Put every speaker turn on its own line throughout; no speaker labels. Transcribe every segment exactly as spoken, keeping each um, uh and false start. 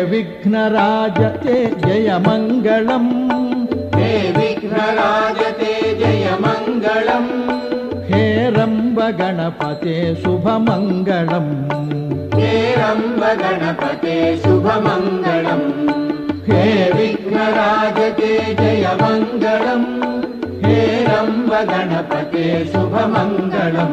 विघ्नराज ते जय मङ्गलम्
हे विघ्नराज ते जय मङ्गलम्
हे रम्ब गणपते शुभमङ्गलम्
हे रम्ब गणपते शुभमङ्गलम् हे विघ्नराज ते जय मङ्गलम् हे रम्ब गणपते शुभमङ्गलम्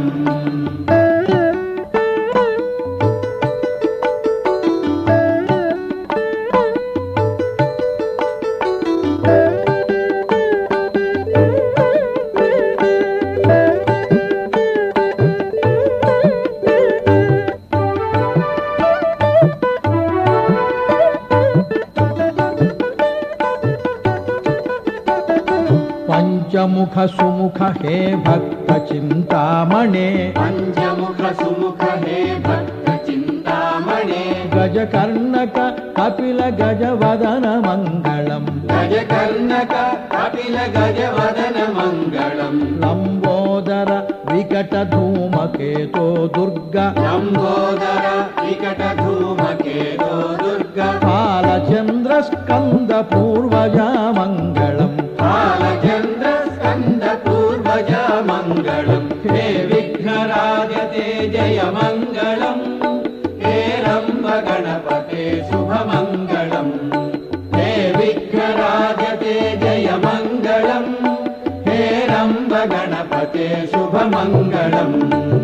पंचमुख सुमुख हे भक्त चिंतामणे
पंचमुख सुमुख हे भक्त चिंतामणे
गजकर्णक कपिल गजवदन मंगलम्
गजकर्णक कपिल गजवदन मंगलम्
लंबोदर विकट धूमकेतो दुर्गा
लंबोदर विकट धूमकेतो दुर्गा
बालचंद्र स्कंद पूर्वजा मंगलम्
बालचंद्र स्कंद पूर्वजा मंगलम् हे विघ्नराज ते जय मंगलम् हे रम्ब गणपते शुभमंगलम् हे विघ्नराज ते जय मंगलम् हे रम्ब गणपते शुभमंगलम्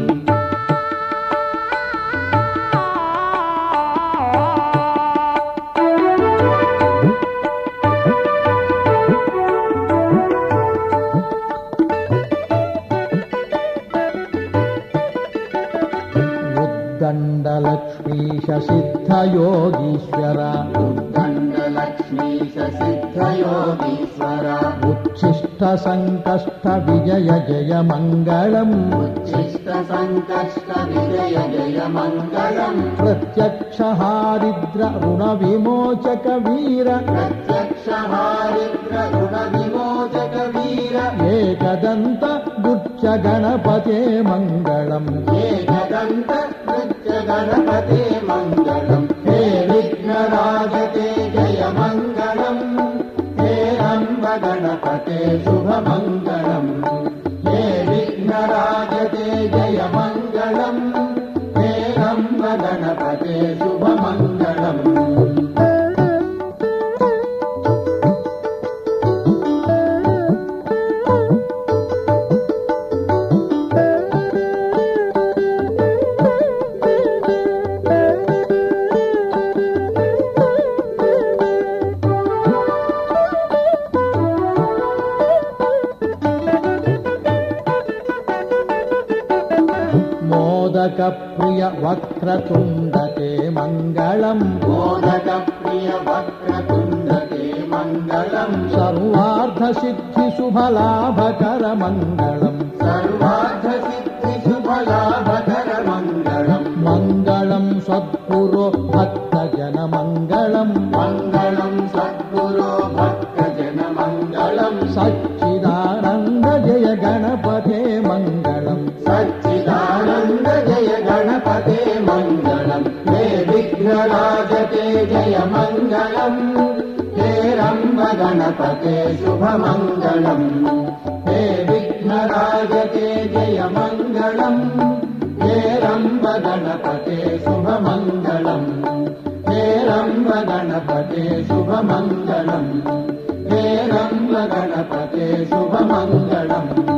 उद्दण्डलक्ष्मीश सिद्धयोगीश्वर
उद्दण्डलक्ष्मीश सिद्धयोगीश्वर
उच्छिष्ट संकष्ट विजय जय मङ्गलम्
उच्छिष्ट संकष्ट विजय जय मङ्गलम्
प्रत्यक्ष हारिद्र ऋण विमोचक वीर
प्रत्यक्ष हारिद्र ऋण विमोचक वीर
एकदन्त गुच्छ गणपते मङ्गलम्
एकदन्त गुच्छ गणपते मङ्गलम् हे विघ्नराज ते जय मङ्गलम् हे रम्ब गणपते शुभमङ्गलम् हे विघ्नराज ते जय मङ्गलम् हे रम्ब गणपते शुभमङ्गलम्
मोदक प्रिय वक्रतुण्ड ते मङ्गलम्
मोदक प्रिय वक्रतुण्ड ते मङ्गलम्
सर्वार्थ सिद्धि शुभ लाभकर मङ्गलम्
सर्वार्थ सिद्धि शुभ लाभकर मङ्गलम्
मङ्गलम् सद्गुरो भक्त जन मङ्गलम्
मङ्गलम् सद्गुरो भक्त जन मङ्गलम्
सच्चिदानन्द जय गणपते मङ्गलम्
सच्चिदानन्द जय गणपते मङ्गलम् हे विघ्नराज ते जय मङ्गलम् हे रम्ब गणपते शुभमङ्गलम् हे विघ्नराज ते जय मङ्गलम् हे रम्ब गणपते शुभमङ्गलम् हे रम्ब गणपते शुभमङ्गलम् हे रम्ब गणपते शुभमङ्गलम्